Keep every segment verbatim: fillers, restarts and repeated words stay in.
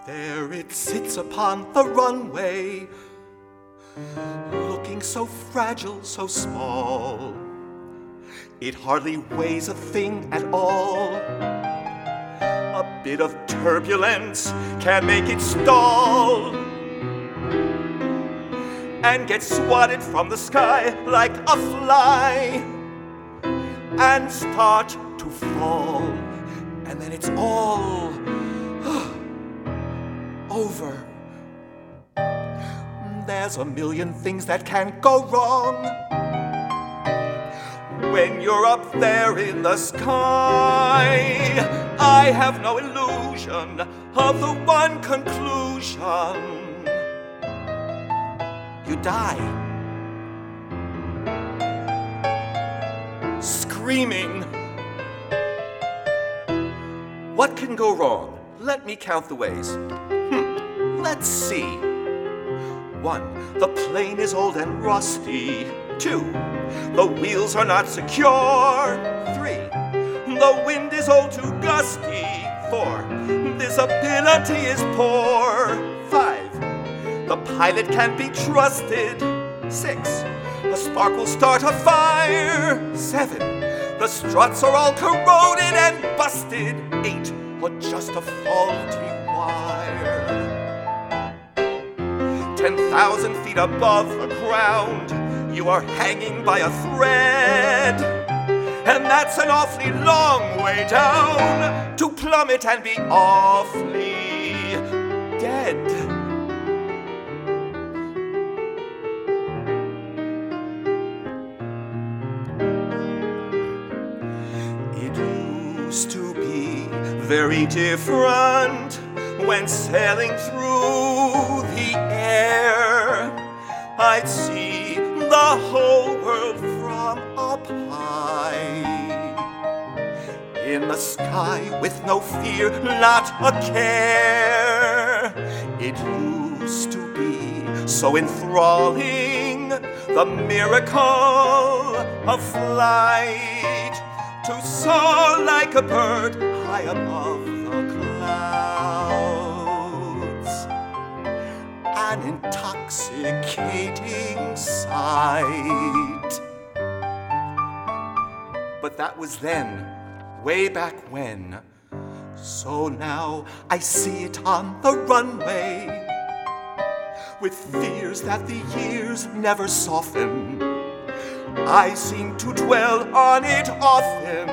There it sits upon the runway, looking so fragile, so small. It hardly weighs a thing at all. A bit of turbulence can make it stall and get swatted from the sky like a fly and start to fall. And then it's all over. There's a million things that can go wrong when you're up there in the sky. I have no illusion of the one conclusion: you die. Screaming. What can go wrong? Let me count the ways. Hmm. Let's see. One, the plane is old and rusty. Two, the wheels are not secure. Three, the wind is all too gusty. Four, visibility is poor. Five, the pilot can't be trusted. Six, a spark will start a fire. Seven, the struts are all corroded and busted. Eight, or just a faulty wire. Ten thousand feet above the ground, you are hanging by a thread. And that's an awfully long way down to plummet and be awfully dead. It used to be very different when sailing through the air. I'd see the whole world from up high. In the sky with no fear, not a care. It used to be so enthralling, the miracle of flight, to soar like a bird high above the clouds. An intoxicating sight. But that was then, way back when. So now I see it on the runway, with fears that the years never soften. I seem to dwell on it often.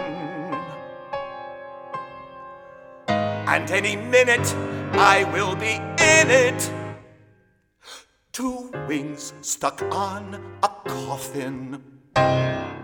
And any minute I will be in it. Two wings stuck on a coffin.